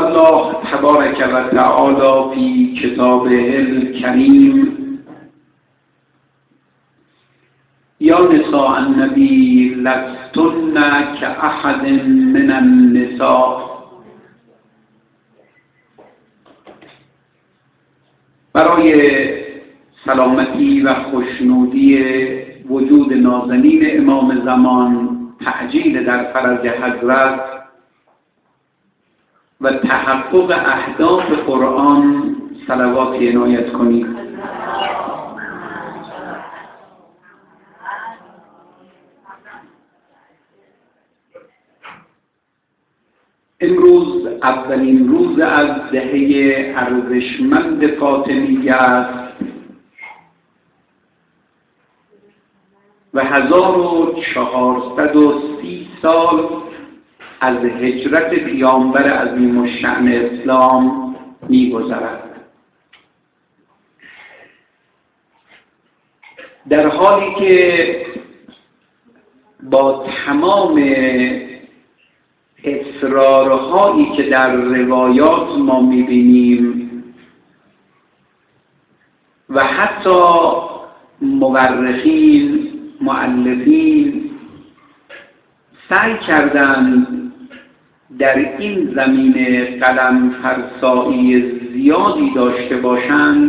الله تبارك و تعالى في كتابه الكريم: یا نساء النبی لستن كأحد من النساء. برای سلامتی و خوشنودی وجود نازنین امام زمان، تعجیل در فرج حضرت و تحقق اهداف قرآن صلوات عنایت کنید. امروز اولین روز از دهه ارزشمند فاطمیه است و 1430 سال از هجرت پیامبر عظیم الشأن اسلام می‌گذرد. در حالی که با تمام اصرارهایی که در روایات ما می‌بینیم و حتی مورخین، مؤلفین سعی کردند در این زمینه قلم فرسایی زیادی داشته باشند،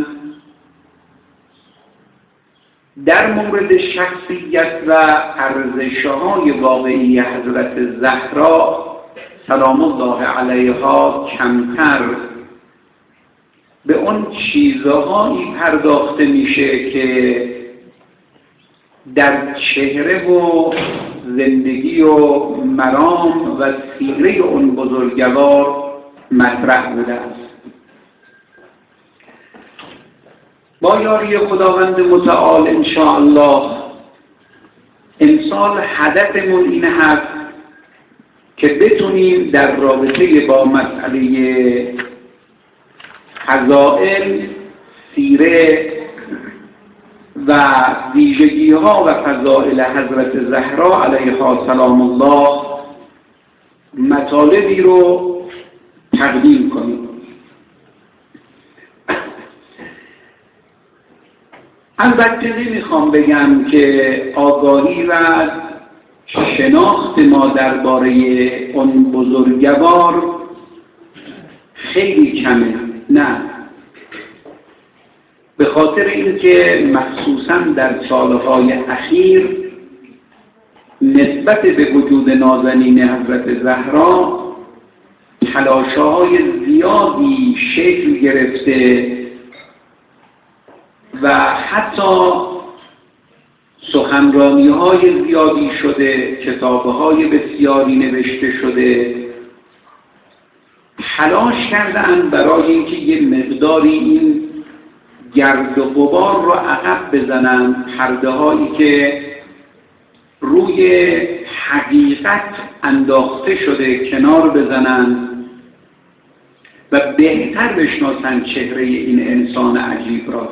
در مورد شخصیت و ارزش‌های واقعی حضرت زهرا سلام الله علیها کمتر به اون چیزهایی پرداخته میشه که در چهره و زندگی و مرام و سیره اون بزرگوار مطرح بوده است. با یاری خداوند متعال انشاءالله امسال هدفمون این هست که بتونیم در رابطه با مسئله فضائل، سیره و ویژگی ها و فضائل حضرت زهرا علیها سلام الله مطالبی رو تقدیم کنیم. البته نمیخوام بگم که آگاهی و شناخت ما درباره اون بزرگوار خیلی کمه، نه، به خاطر اینکه مخصوصاً در سالهای اخیر نسبت به وجود نازنین حضرت زهرا تلاش‌های زیادی شکل گرفته و حتی سخنرانی‌های زیادی شده، کتاب‌های بسیاری نوشته شده، تلاش کردند برای اینکه یه مقداری این گرد و غبار رو عقب بزنند، پرده‌هایی که روی حقیقت انداخته شده کنار بزنند و بهتر بشناسند چهره این انسان عجیب را.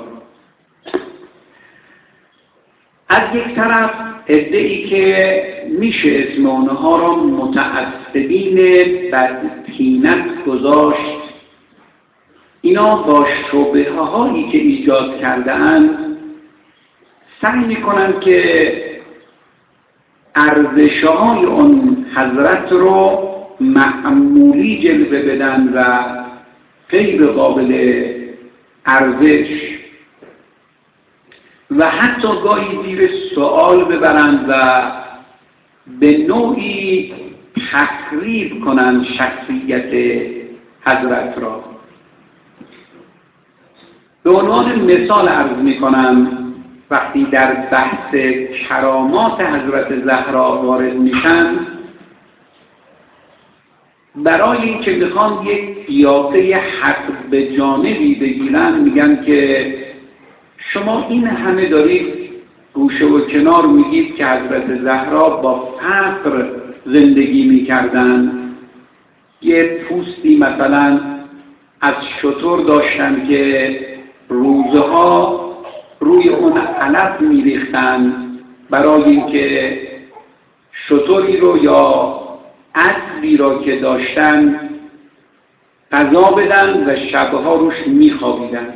از یک طرف عده‌ای که میشه اسم اونها را متعصبین بدطینت گذاشت، اینا با شبهه‌هایی که ایجاد کرده‌اند سعی می‌کنند که ارزش‌های اون حضرت رو معمولی جلوه بدن و غیر قابل ارزش و حتی گاهی زیر سوال ببرند و به نوعی تخریب کنند شخصیت حضرت را. به عنوان مثال عرض می‌کنم وقتی در بحث کرامات حضرت زهرا وارد میشن، برای اینکه میخوان یک قیافه حق به جانبی بگیرن میگن که شما این همه دارید گوشه و کنار میگید که حضرت زهرا با فقر زندگی میکردن، یه پوستی مثلا از شتر داشتن که روزها روی اون علف میریختن برای اینکه شتری رو یا اسبی را که داشتن غذا بدن و شبها روش میخوابیدن.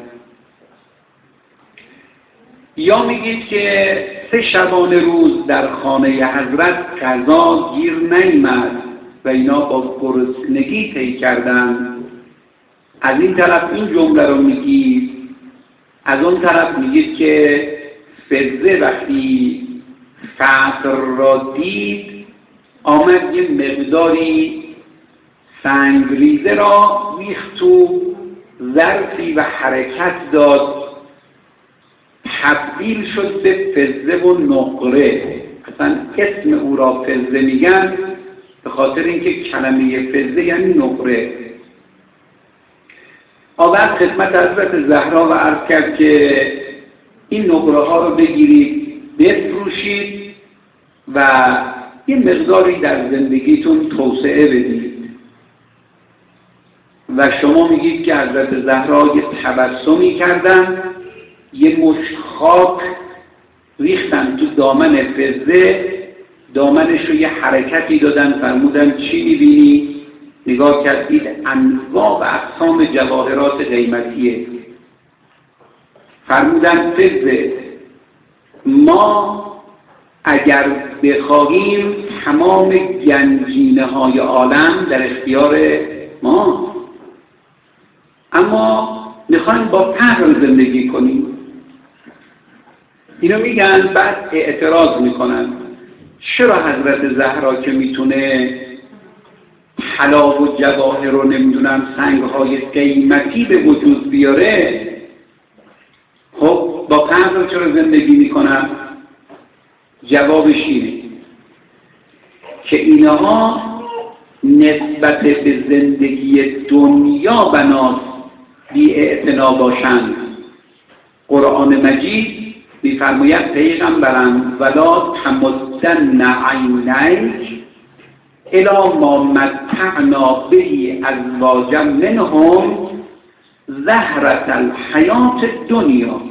یا میگید که 3 شبانه روز در خانه حضرت غذا گیر نیامد و اینا با گرسنگی طی کردن. از این طرف این جمله رو میگید، از اون طرف میگید که فضه وقتی فقر را دید آمد یه مقداری سنگریزه را ریخت تو ظرفی و حرکت داد، تبدیل شد به فضه و نقره. اصلا اسم او را فضه میگن به خاطر اینکه کلمه فضه یعنی نقره. آورد خدمت حضرت زهرا و عرض کرد که این نقره ها رو بگیرید بفروشید و یه مقداری در زندگیتون توسعه بدید. و شما میگید که حضرت زهرا یه تبسمی کردن، یه مشت خاک ریختن تو دامن فضه، دامنش رو یه حرکتی دادن، فرمودن چی میبینی؟ نگاه کردید انواع و اقسام جواهرات قیمتیه. فرمودن فضه ما اگر بخواهیم تمام گنجینه های عالم در اختیار ما، اما میخوایم با فقر زندگی کنیم. اینو میگن، بعد اعتراض میکنن چرا حضرت زهرا که میتونه طلا و جواهر رو نمیدونم سنگهای قیمتی به وجود بیاره، خب با فقر چرا زندگی میکنن؟ جوابش اینه که اینها نسبت به زندگی دنیا بناس بی‌اعتنا باشند. قرآن مجید می‌فرماید پیغمبرم ولا تمدن عینیک الی ما متعنا به ازواجا منهم زهرة الحیات الدنیا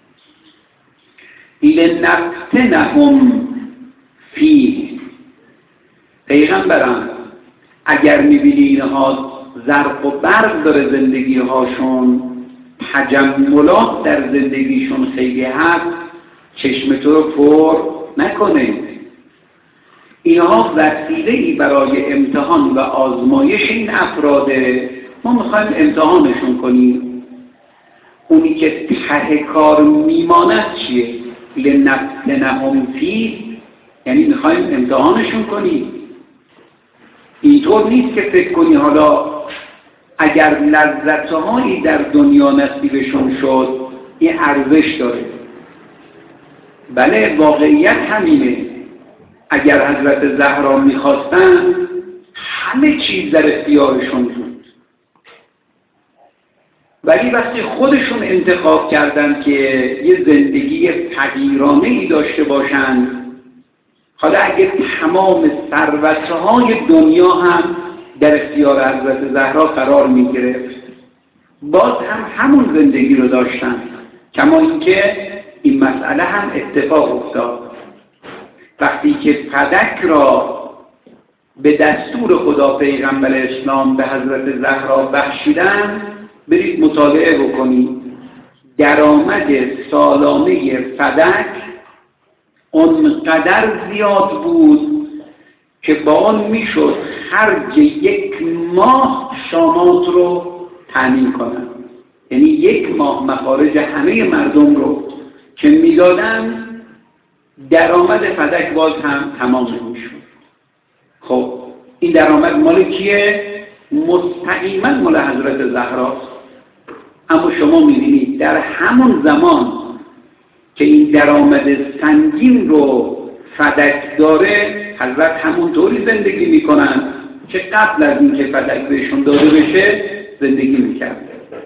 لنفتنهم فیه. پیغمبرم اگر می‌بینی اینها زرق و برق داره زندگی هاشون، تجملات در زندگیشون خیلی هست، چشم تو رو پر نکنه. اینها وسیله‌ای برای امتحان و آزمایش این افراده. ما میخوایم امتحانشون کنیم. اونی که ته کار میماند چیه؟ لنفتنهم فیه، یعنی میخوایم امتحانشون کنیم. اینطور نیست که فکر کنی حالا اگر لذت‌هایی در دنیا نصیبشون شد این ارزش داره. بله، واقعیت همینه. اگر حضرت زهرا میخواستن همه چیز در اختیارشون بود، ولی وقتی خودشون انتخاب کردن که یه زندگی فقیرانه‌ای داشته باشن، حالا اگه تمام ثروت‌های دنیا هم در اختیار حضرت زهرا قرار می‌گرفت، باز هم همون زندگی رو داشتن. کما اینکه این مسئله هم اتفاق افتاد. وقتی که فدک را به دستور خدا پیغمبر اسلام به حضرت زهرا بخشیدن، برید مطالعه بکنید. درآمد سالانه فدک اونقدر زیاد بود که با آن میشد خرج 1 ماه شامات رو تامین کنن. یعنی 1 ماه مخارج همه مردم رو که میدادن، درآمد فدک باز هم تمام نمیشد. خب این درآمد مال کیه؟ مستقیما مال حضرت زهراست. اما شما میبینید در همون زمان که این درآمد سنگین رو فدک داره، حضرت همونطوری زندگی میکنن که قبل از اینکه فدک بهشون داده بشه زندگی میکرد.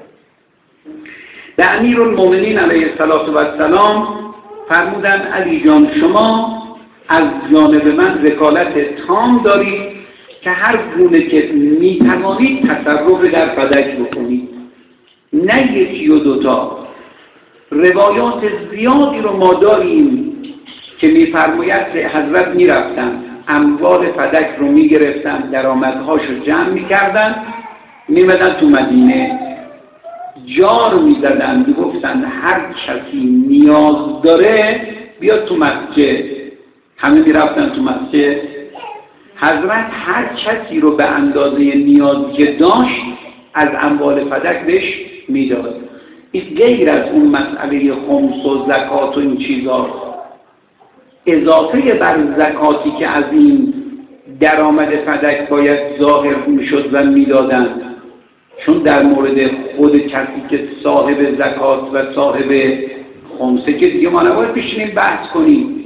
در امیرالمومنین علیه السلام فرمودن علی جان شما از جانب من وکالت تام دارید که هر گونه که میتوانید تصرف در فدک بکنید، نه 1 و 2 تا. روایات زیادی رو ما داریم که میفرماید که حضرت میرفتن اموال فدک رو میگرفتن، درآمدهاش رو جمع میکردن میمدن تو مدینه جار میزدن، میگفتن هر کسی نیاز داره بیاد تو مسجد. همه میرفتن تو مسجد. حضرت هر کسی رو به اندازه نیازی که داشت از اموال فدک بهش میداد. این غیر از اون مسئله خمس و زکات و این چیزا، اضافه بر زکاتی که از این درآمد فدک باید ظاهر میشد و میدادن. چون در مورد خود کسی که صاحب زکات و صاحب خمسه که دیگه ما نباید بشینیم بحث کنیم،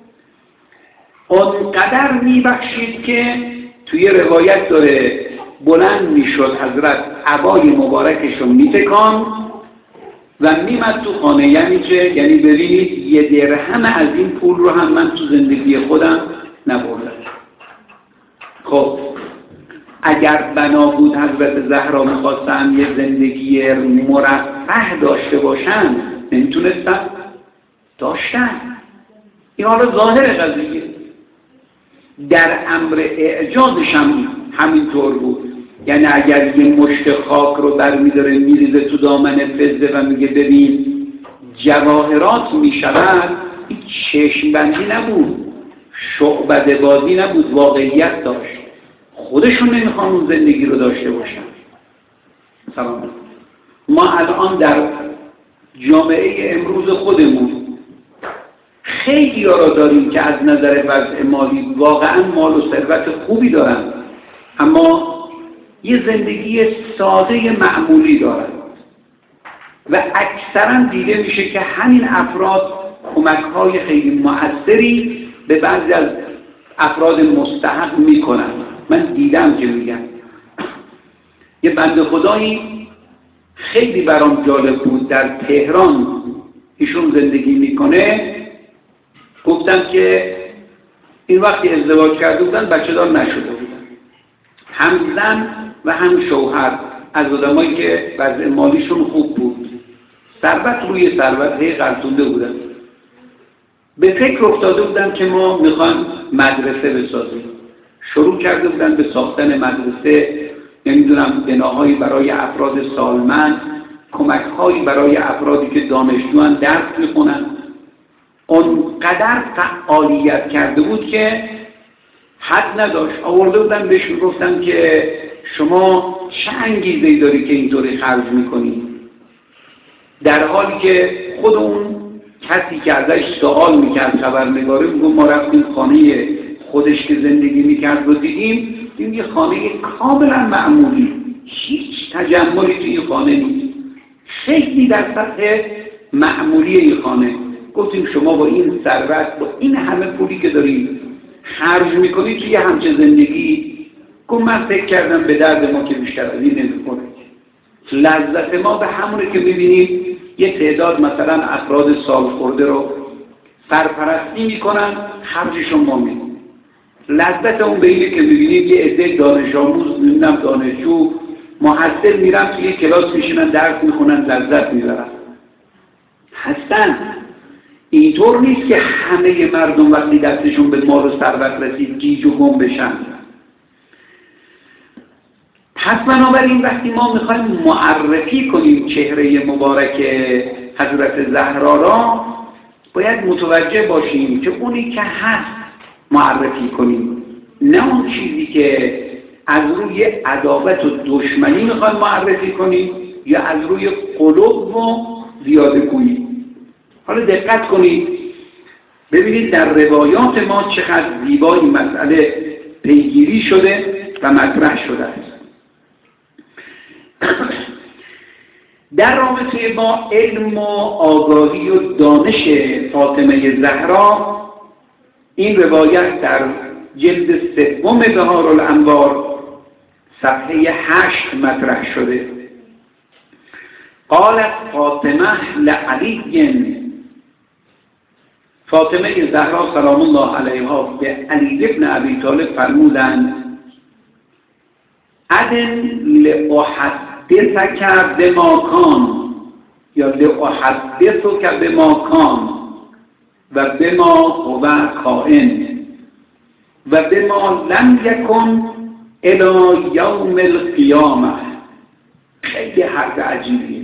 اونقدر میبخشید که توی روایت داره بلند میشد حضرت عبای مبارکش رو میتکان و میمد تو خانه. یعنی چه؟ یعنی ببینید 1 درهم از این پول رو هم من تو زندگی خودم نبردم. خب اگر بنا بود حضرت زهرا میخواستن یه زندگی مرفه داشته باشن نمیتونستن؟ داشتن. این حالا ظاهر قضیه. در امر اعجازش هم همینطور بود. یعنی اگر یه مشت خاک رو برمی‌داره میریزه تو دامن فضه و میگه ببین جواهرات میشود، این چشم بندی نبود، شعبده بازی نبود، واقعیت داشت. خودشون نمیخوان اون زندگی رو داشته باشن. سلام. ما الان در جامعه امروز خودمون خیلی ها را داریم که از نظر وضع مالی واقعا مال و ثروت خوبی دارن، اما یه زندگی ساده معمولی دارن و اکثرا دیده میشه که همین افراد کمک‌های خیلی مؤثری به بعضی از افراد مستحق میکنن. من دیدم که میگم یه بنده خدایی خیلی برام جالب بود، در تهران ایشون زندگی میکنه. گفتم که این وقتی ازدواج کرده بودن بچه دار نشده بودن، هم زن و هم شوهر از آدمایی که وضع مالیشون خوب بود، ثروت روی ثروت غلطونده بودن. به فکر افتاده بودن که ما میخوایم مدرسه بسازیم. شروع کرده بودن به ساختن مدرسه، نمیدونم بناهایی برای افراد سالمند، کمک‌هایی برای افرادی که دانشجوان درس میخونن. اونقدر فعالیت کرده بود که حد نداشت. آورده بودن بهش میگفتن که شما چه انگیزه‌ای داری که اینطوری خرج میکنی؟ در حالی که خود اون کسی که ازش سوال میکرد خبرنگاره میگه ما رفتیم خانه خودش که زندگی میکرد رو دیدیم یه خانه کاملا معمولی، هیچ تجملی توی این خانه نیست، خیلی در سطح معمولی این خانه. گفتیم شما با این ثروت، با این همه پولی که دارید خرج میکنید توی همچه زندگی؟ گفت من فکر کردم به درد ما که بیشتر از این نمیخوره. لذت ما به همونه که میبینیم یه تعداد مثلا افراد سالخورده رو سرپرستی میکنن، خرجشون ما میدیم. لذت اون به اینه که میبینیم یه عده دانش آموز، نمیدونم دانشجو، محصل میرن توی کلاس میشینن درس میخونن، لذت میبرن. هستن. اینطور نیست که همه مردم وقتی دستشون به مال و ثروت رسید گیج و گم بشن. پس بنابراین وقتی ما میخوایم معرفی کنیم چهره مبارک حضرت زهرا را، باید متوجه باشیم که اونی که هست معرفی کنیم، نه اون چیزی که از روی عداوت و دشمنی میخوایم معرفی کنیم یا از روی قلوب و زیاده گویی. حالا دقت کنید ببینید در روایات ما چقدر زیبایی مسئله پیگیری شده و مطرح شده است. در رابطه با علم و آگاهی و دانش فاطمه زهرا، این روایت در جلد 3 بهارالانوار صفحه 8 مطرح شده. قالت فاطمه لعلی، فاطمه زهرا سلام الله علیها به علی ابن ابی طالب فرمودند ادن لأحدثک بما کان یا لأحدثک بما کان و بما هو کائن و بما لم یکن الی یوم القیامه خیلی حرف عجیبیه.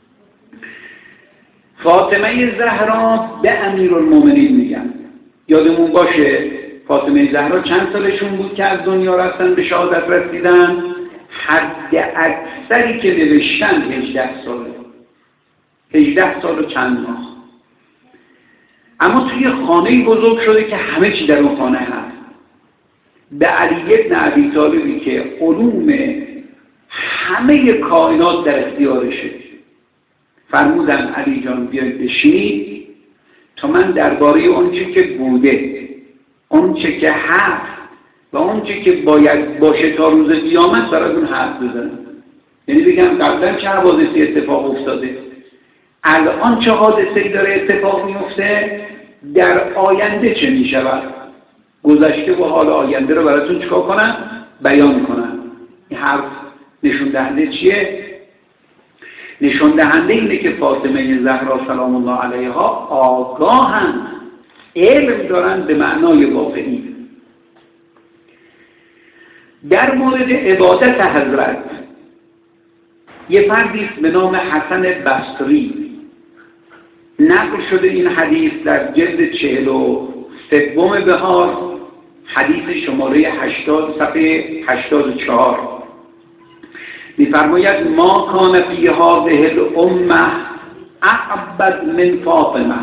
فاطمه زهرا به امیرالمومنین میگن. یادمون باشه فاطمه زهرا چند سالشون بود که از دنیا رفتن به شهادت رسیدن؟ حد اکثری که نوشتن 18 ساله، 18 سال و چند ماه. اما توی خانه بزرگ شده که همه چی در اون خانه هست. به علی بن ابی طالبی که علوم همه کائنات در اختیارشه فرمودن علی جان بیاید بشینید تا من درباره اونچه که بوده، اونچه که هست و اونچه که باید باشه تا روز قیامت براتون حرف بزنم. یعنی بگم قبلا چه حوادثی اتفاق افتاده، الان چه حادثه‌ای داره اتفاق میفته، در آینده چه میشود، گذشته و حال آینده رو براتون چیکار کنم؟ بیان کنم. این حرف نشون دهنده چیه؟ نشون دهنده اینه که فاطمه زهرا سلام الله علیها آگاهن، علم دارن به معنای واقعی. در مورد عبادت حضرت یه فردی به نام حسن بصری نقل شده این حدیث در جلد 43 بهار، حدیث شماره 80 صفحه 84 می‌فرماید ما کان فی هذه الامه اعبد من فاطمه.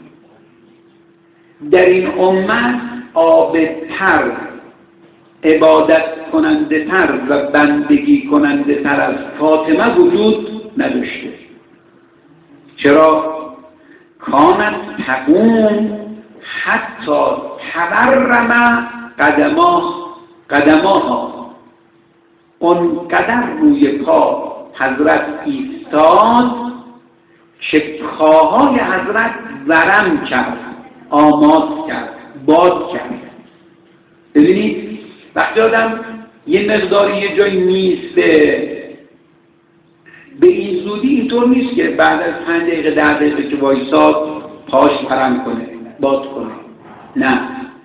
در این امت عابدتر، عبادت کننده تر و بندگی کننده تر از فاطمه وجود نداشته. چرا؟ کانت تقوم حتی تورم قدماها. اونقدر روی پا حضرت ایستاد که پاهای حضرت ورم کرد، آماد کرد، باد کرد. ببینید وقتی آدم یه مقداری یه جایی نیسته، به این زودی اینطور نیست که بعد از 5 دقیقه 10 دقیقه که وایساد پاش ورم کنه، باد کنه. نه،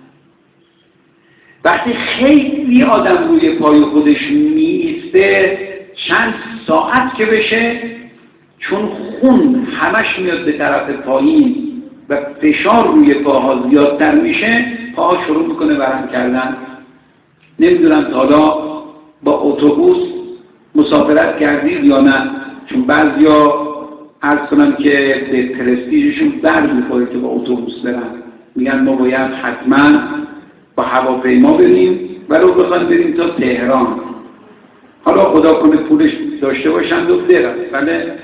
وقتی خیلی آدم روی پای خودش میسته چند ساعت که بشه، چون خون همش میاد به طرف پایین و فشار روی پاها زیادتر میشه، پاها شروع میکنه ورم کردن. نمیدونم تا حالا با اتوبوس مسافرت کردید یا نه، چون بعضیا عرض کنم که به پرستیژشون بر میخوره که با اتوبوس برن، میگن ما باید حتما با هواپیما بریم ولو بخوان بریم تا تهران، حالا خدا کنه پولش داشته باشند و برن. بله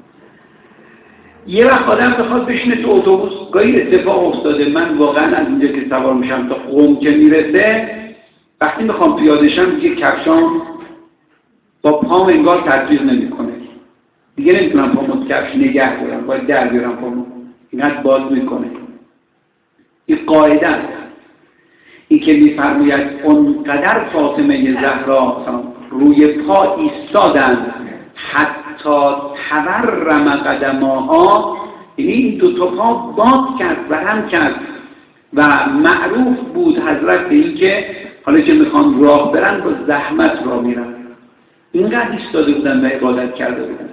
یه وقت آدم بخواد بشینه تو اتوبوس، گاهی اتفاق افتاده من واقعا از اینجا که سوار میشم تا قم که میرسه، وقتی میخوام پیاده شم دیگه کفشام با پام انگار تطبیق نمیکنه، دیگه نمیتونم پامو کفش نگه دارم، باید در بیارم پامو، اینقدر باز میکنه. این قاعده است. این که میفرماید اونقدر فاطمه زهرا روی پا ایستادن حتی تورم قدماها، یعنی این دو تا پا باد کرد و هم کرد و معروف بود حضرت به این که حالا که میخوان راه برن با زحمت راه میرن، اینقدر ایستاده بودن و عبادت کرده بودن.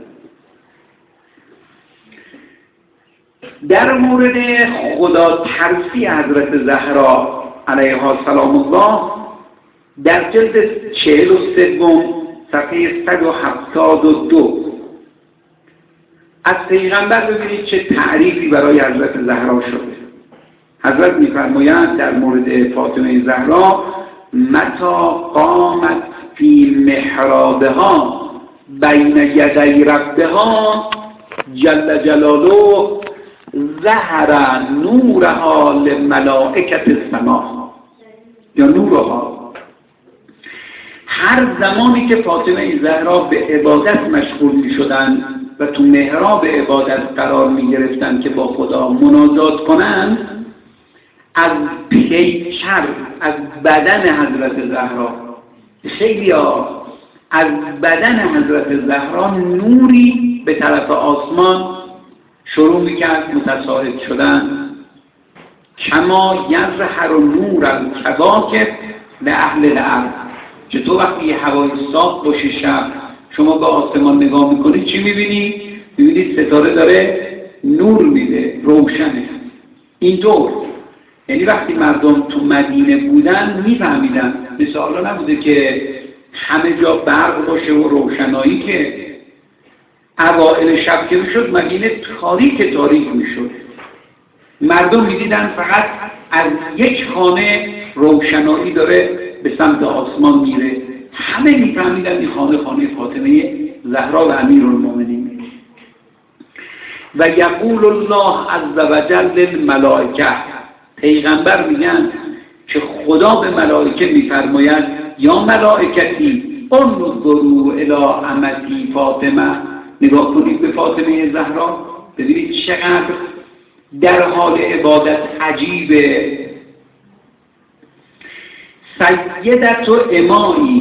در مورد خدا ترسی حضرت زهرا علیها سلام الله در جلد 43 صفحه 172 از پیغمبر ببینید چه تعریفی برای حضرت زهرا شده. حضرت می‌فرمایند در مورد فاطمه زهرا متا قامت فی محرابها بین یدی ربها جل جلاله ظهر نورها لملائکه السماء یا نورها. هر زمانی که فاطمه زهرا به عبادت مشغول می شدن و تو محراب عبادت قرار می گرفتن که با خدا مناجات کنن، از پیکر، از بدن حضرت زهرا، خیلی از بدن حضرت زهرا نوری به طرف آسمان شروع میکرد متصاعد شدن. کما یظهر نور الکواکب به اهل الارض. چطور وقتی یه هوای صاف باشه شب شما به آسمان نگاه میکنید چی میبینید؟ میبینید ستاره داره نور میده، روشنه. اینطور یعنی وقتی مردم تو مدینه بودن میفهمیدن، مثل حالا نبوده که همه جا برق باشه و روشنایی، که اوائل شب که میشد مدینه تاریک میشد، مردم میدیدن فقط از یک خانه روشنایی داره به سمت آسمان میره، همه میفهمیدن این خانه فاطمه زهرا و امیرالمومنین. و یقول الله عز وجل للملائکه، پیغمبر میگن که خدا به ملائکه میفرماید یا ملائکتی انظروا الی امتی فاطمه، نگاه کنید به فاطمه زهرا، ببینید چقدر در حال عبادت عجیبه. سیدت و امایی،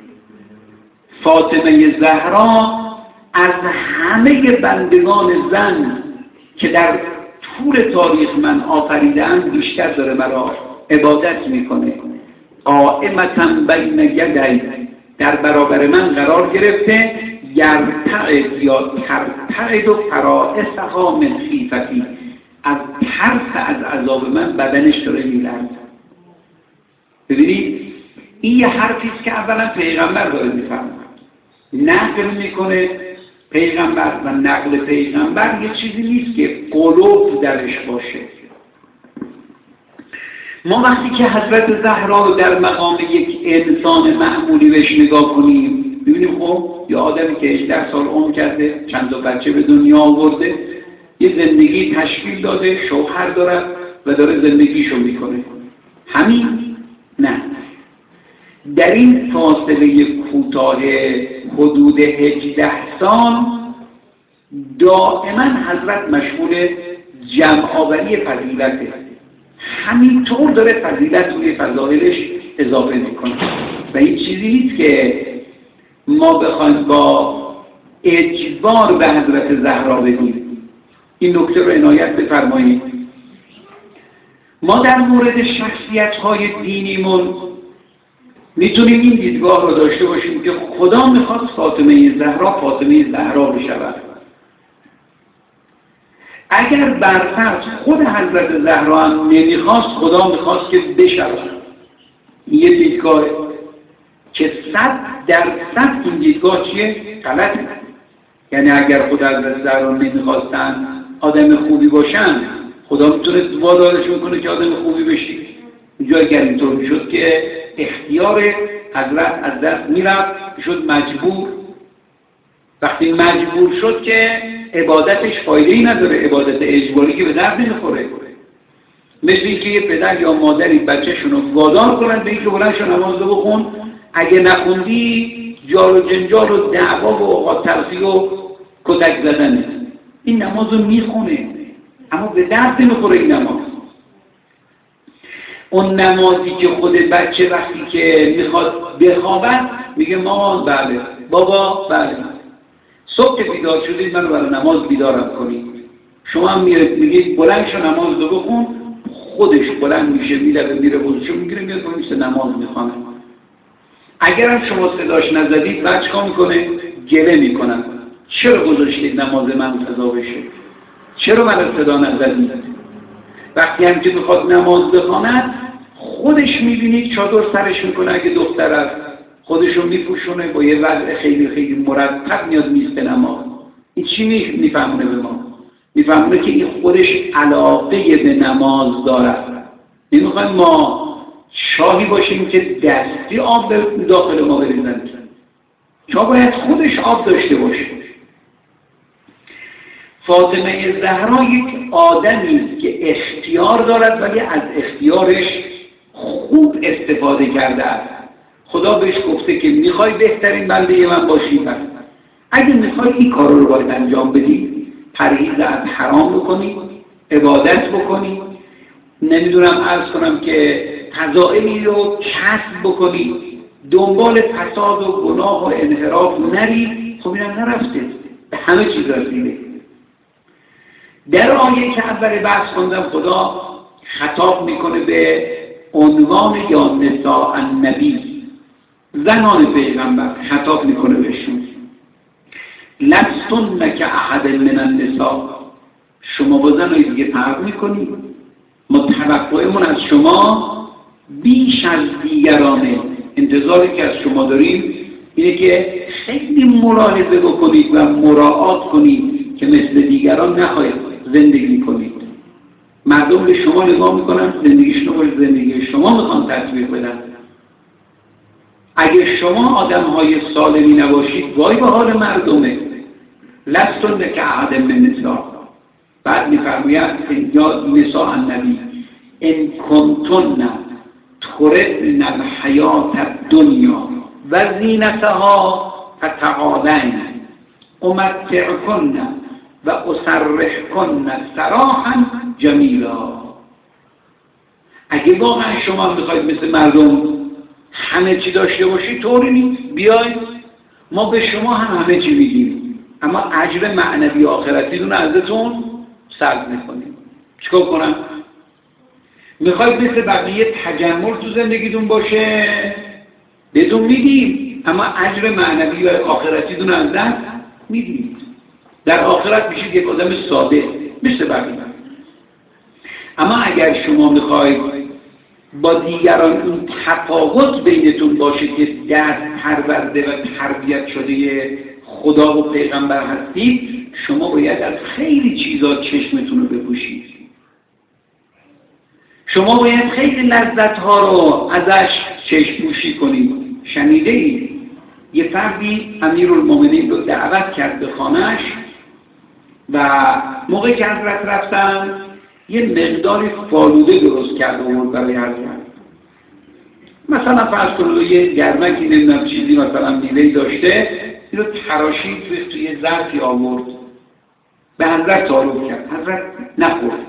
فاطمه زهرا از همه بندگان زن که در طول تاریخ من آفریدم بیشتر داره مرا عبادت میکنه. قائمتا بین یدی، در برابر من قرار گرفته، یرتعد یا ترتعد و فرائسها من خیفتی، از ترس از عذاب من بدنش داره میلرزه. ببینید این یه حرفی است که اولا پیغمبر داره میفهمه، نقل میکنه پیغمبر، و نقل پیغمبر یه چیزی نیست که قلوب درش باشه. ما وقتی که حضرت زهرا رو در مقام یک انسان معمولی بهش نگاه کنیم، ببینیم خب یه آدمی که 18 سال عمر کرده، چند تا بچه به دنیا آورده، یه زندگی تشکیل داده، شوهر داره و داره زندگیشو میکنه، همین؟ نه، در این فاصله کوتاه حدود 18 سال دائما حضرت مشغول جمع آوری فضیلته، همینطور داره فضیلت روی فضایلش اضافه میکنه و این چیزی نیست که ما بخوایم با اجبار به حضرت زهرا بدیم. این نکته رو عنایت بفرمایید. ما در مورد شخصیت‌های دینیمون میتونیم این دیدگاه رو داشته باشیم که خدا میخواد فاطمه زهرا بشود. اگر برفرض خود حضرت زهرا هم نمیخواست، خدا میخواست که بشود. یه دیدگاه که 100% این دیدگاه چیه؟ غلطه. یعنی اگر خود حضرت زهرا نمیخواستن آدم خوبی باشن، خدا میتونه وادارشون کنه که آدم خوبی بشی. اینجا اگر اینطور میشد که اختیار حضرت از دست میرفت، شد مجبور. وقتی مجبور شد که عبادتش فایده‌ای نداره، عبادت اجباری که به درد نمیخوره. مثل اینکه یه پدر یا مادری بچه‌شون رو وادار کنن به اینکه بلند شو نماز رو بخون، اگه نخوندی جار و جنجال و دعوا و اوقات تلخی و کتک زدنه. این نماز رو میخونه اما به درد نمیخوره این نماز. اون نمازی که خود بچه وقتی که میخواد بخوابد میگه مامان بله، بابا بله، صبح که بیدار شدید من برای نماز بیدارم کنید. شما هم میگید بلند شو نماز رو بخون، خودش بلند میشه میره وضوشو میگیره میاد میشه نماز میخونه. اگر هم شما صداش نزدید بچه ها میکنه گله میکنن، چرا گذاشتید نماز من قضا بشه؟ چرا من صدا نزدید؟ وقتی هم که میخواد نماز بخواند خودش میبینید چادر سرش میکنه، اگه دختر است خودشو میپوشونه، با یه وضع خیلی خیلی مرتب میاد میسته نماز. این چی میفهمونه به ما؟ میفهمونه که این خودش علاقه به نماز دارد. نمیخوایم ما شاهی باشیم که دستی آب داخل ما بریزن، چون باید خودش آب داشته باشه. فاطمه زهرا یک آدمی است که اختیار دارد ولی از اختیارش خوب استفاده کرده است. خدا بهش گفته که میخوای بهترین بنده من باشی، پس اگه میخوای این کار رو باید انجام بدی، پرهیز از حرام بکنی، عبادت بکنی، نمیدونم عرض کنم که فضائلی رو کسب بکنی، دنبال فساد و گناه و انحراف نری. خب اینم نرفته، به همه چیز رسیده. در آیه که اول بحث خوندم خدا خطاب میکنه به عنوان یا نساء النبی، زنان پیغمبر خطاب میکنه بهشون. لستن که احد من النساء، شما با زنهای دیگه فرق میکنید، ما توقعمون از شما بیش از دیگرانه. انتظاری که از شما داریم اینه که خیلی ملاحظه بکنید و مراعات کنید که مثل دیگران نخواهید زندگی کنید. مردم به شما نگاه میکنن، زندگیشون رو زندگی شما میخوان تطبیق بدن. اگه شما آدم‌های سالمی نباشید وای به حال مردمه. لستن که احد من النساء. بعد میفرماید یا نساء النبی ان کنتن تردن الحیات الدنیا و زینتها فتعالین امتعکن و اسرحکن سراحا جمیلا. اگه واقعا شما میخواید مثل مردم همه چی داشته باشید طوری نیست، بیاید ما به شما همه چی میدیم، اما اجر معنوی آخرتیتون ازتون سلب میکنیم. چیکار کنم؟ میخواید مثل بقیه تجمل تو زندگیتون باشه، بهتون میدیم، اما اجر معنوی و آخرتیتون از دست میدید. در آخرت میشید یک آدم ساده مثل بقیه. اما اگر شما میخواید با دیگران اون تفاوت بینتون باشه که دست پرورده و تربیت شده خدا و پیغمبر هستید، شما باید از خیلی چیزا چشمتون رو بپوشید. شما باید خیلی لذت‌ها رو ازش چشم پوشی کنید. شنیده اید یه فردی امیرالمومنین رو دعوت کرد به خانه‌اش و موقعی که حضرت رفتن یه مقداری فالوده درست کرد و آورد برای حضرت. مثلا فرض کنید یه گرمکی نمیدونم چیزی مثلا میوه‌ای داشته، این رو تراشید توی یه ظرفی آورد به حضرت تعارف کرد. حضرت نخورد.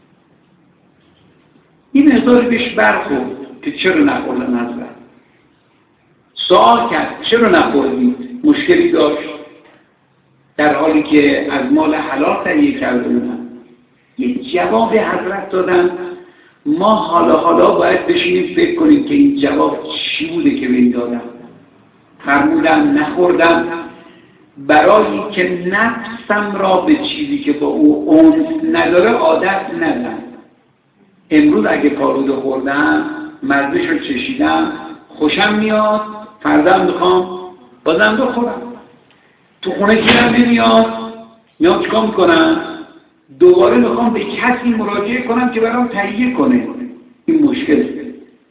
این مقداری بهش برخورد که چرا نخوردن حضرت. سوال کرد چرا نخوردید؟ مشکلی داشت؟ در حالی که از مال حلال تهیه کرده بودن. یه جواب حضرت دادن. ما حالا باید بشینیم فکر کنیم که این جواب چی بوده که به این دادن. فرمودن نخوردم برای که نفسم را به چیزی که با او انس نداره عادت ندم. امروز اگه فالوده خوردم، مزهش رو چشیدم، خوشم میاد، فردا میخوام بازم بخورم. تو خونه گیرم نمیاد، میام چیکار میکنم؟ دوباره میخوام به کسی مراجعه کنم که برام تهیه کنه. این مشکله.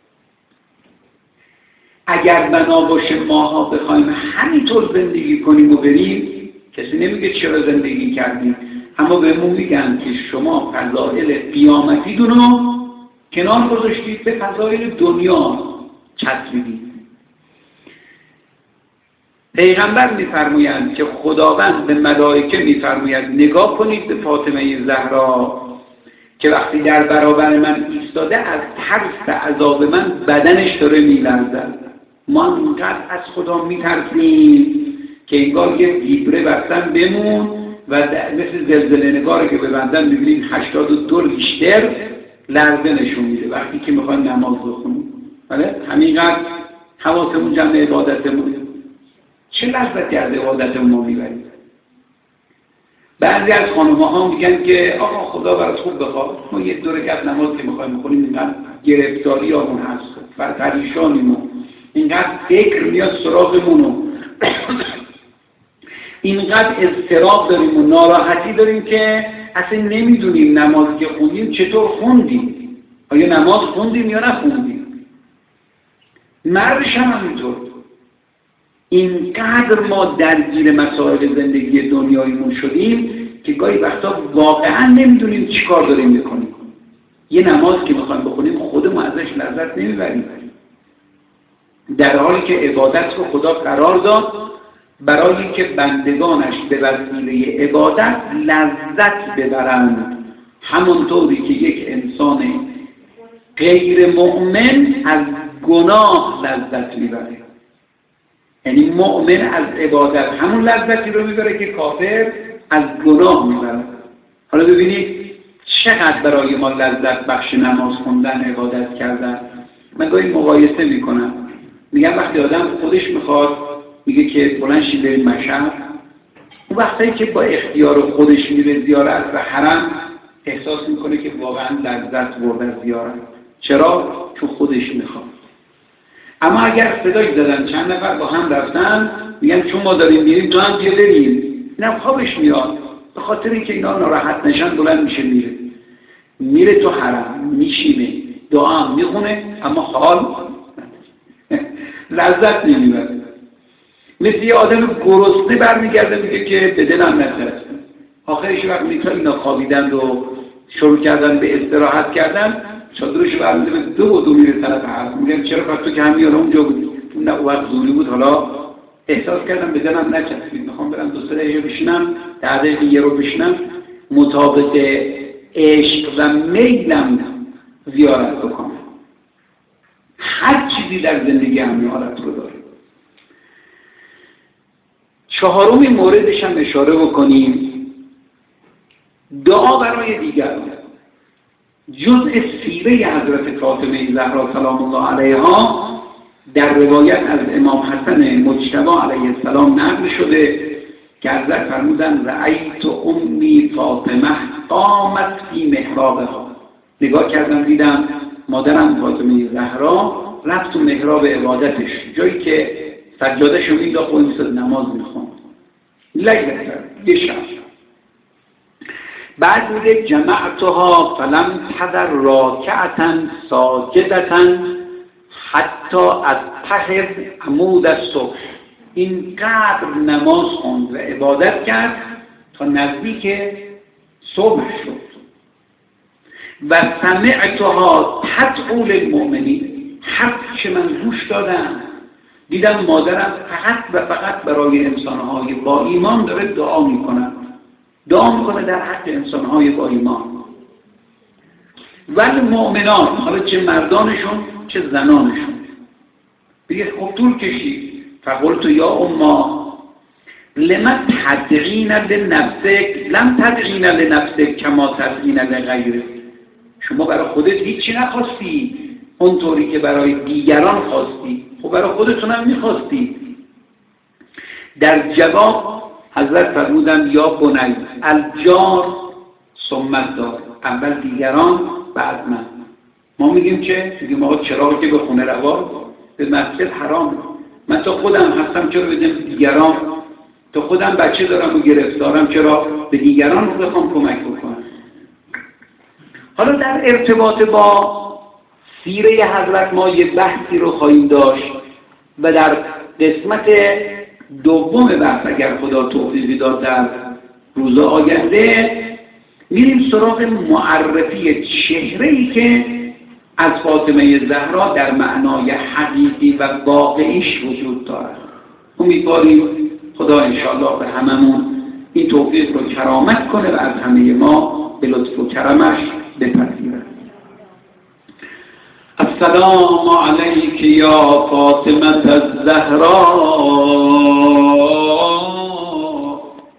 اگر بنا باشه ماها بخوایم همینطور زندگی کنیم و بریم، کسی نمیگه چرا زندگی کردیم، اما بهمون میگن که شما فضائل قیامتیتون رو کنار گذاشتید، به فضائل دنیا چسبیدید. پیغمبر میفرمایند که خداوند به ملائکه میفرماید نگاه کنید به فاطمه زهرا که وقتی در برابر من ایستاده از ترس عذاب من بدنش داره میلرزد. ما اینقدر از خدا میترسیم که انگار یه ویبره بستن بمون و مثل زلزله نگاره که ببندن میبینید 82 ریشتر لرزه نشون میده وقتی که میخوایم نماز بخونیم. بله همینقدر حواسمون جمع عبادتمون. چه لذتی از عبادت ما میبرید؟ بعضی از خانم‌ها میگن که آقا خدا برات خوب بخواد، ما یه دو رکعت نماز که میخوایم بخونیم اینقدر گرفتاری همون هست، پریشانیم، اینقدر فکر میاد سراغمونو، اینقدر اضطراب داریم و ناراحتی داریم که اصلا نمیدونیم نمازی که خوندیم چطور خوندیم، آیا نماز خوندیم یا نخوندیم. مردش هم همینطور. اینقدر ما درگیر مسائل زندگی دنیاییمون شدیم که گاهی وقتا واقعا نمیدونیم چی کار داریم میکنیم. یه نماز که میخوایم بخونیم خودمون ازش لذت نمیبریم، در حالی که عبادت رو خدا قرار داد برای که بندگانش به وسیله عبادت لذت ببرند، همونطوری که یک انسان غیر مؤمن از گناه لذت میبره. یعنی مؤمن از عبادت همون لذتی رو میبره که کافر از گناه میبره. حالا ببینید چقدر برای ما لذت بخش نماز خوندن، عبادت کردن. من گاهی مقایسه میکنم، میگم وقتی آدم خودش میخواد میگه که بلند شید بریم مشهد، اون وقتی که با اختیار خودش میره زیارت و حرم احساس میکنه که واقعا لذت برده از زیارت. چرا؟ چون خودش میخواد. اما اگر صدای زدن چند نفر با هم رفتن میگن چون ما داریم میریم تو هم بیا بریم، اینم خوابش میاد. به خاطر اینکه اینا ناراحت نشن بلند میشه میره تو حرم، میشینه، دعا هم میخونه، اما حال لذت نمیبره. مثل یه آدم گرسنه برمیگرده میگه که به دلم نچسبه. آخرش وقت میگه اینا خوابیدند و شروع کردن به استراحت کردن، چادرش برمیده به دو میره طرف حرم. میگن چرا پس تو که همیاره اونجا بودی؟ اون نه وقت زوری بود، حالا احساس کردم به دلم نچسبید، میخوام برم 2 3 دقیقه بشینم، 10 دقیقه یه رو بشینم، مطابق عشق و میلم زیارت بکنم. هر چیزی در زندگی همین حالت رو داره. 4مین موردش هم اشاره بکنیم، دعا برای دیگران. جزء سیره حضرت فاطمه زهرا سلام الله علیها در روایت از امام حسن مجتبی علیه السلام نقل شده که حضرت فرمودند رأیت امی فاطمه قامت فی محرابها. نگاه کردم دیدم مادرم فاطمه زهرا رفت تو محراب عبادتش، جایی که سجاده شو مینداخت و می‌ایستاد نماز می‌خوند. لیلة یه شب. بعد میگه جمعتها فلم تذر راکعة ساجدة حتی اتخذ عمود الصبح. اینقدر نماز خوند و عبادت کرد تا نزدیک صبح شد. و سمعتها تدعو للمؤمنین. حرفش من گوش دادم، دیدم مادرم فقط برای انسانهای با ایمان داره دعا میکنه در حق انسانهای با ایمان. ولی مؤمنان، حالا چه مردانشون چه زنانشون. بگه خب طول کشید. فقلت یا اما لما تدعین لنفسک لم تدعین لنفسک کما تدعین لغیرک. شما برای خودت هیچی نخواستی اونطوری که برای دیگران خواستی، خب برای خودتون هم میخواستی. در جواب حضرت فرمودند یا بنی الجار ثم الدار. اول دیگران بعد من. ما میگیم که میگیم آقا چراغی که به خونه روا به مسجد حرام، من تا خودم هستم چرا بدم دیگران؟ تا خودم بچه دارم و گرفتارم چرا به دیگران بخوام کمک بکنم؟ حالا در ارتباط با سیره حضرت ما یه بحثی رو خواهیم داشت و در قسمت دوم بحث اگر خدا توفیقی داد در روز آینده میریم سراغ معرفی چهره‌ای که از فاطمه زهرا در معنای حقیقی و واقعیش وجود دارد. امیدواریم خدا انشاءالله به هممون این توفیق رو کرامت کنه و از همه ما به لطف و کرمش بپذیرد. السلام علیک یا فاطمه الزهرا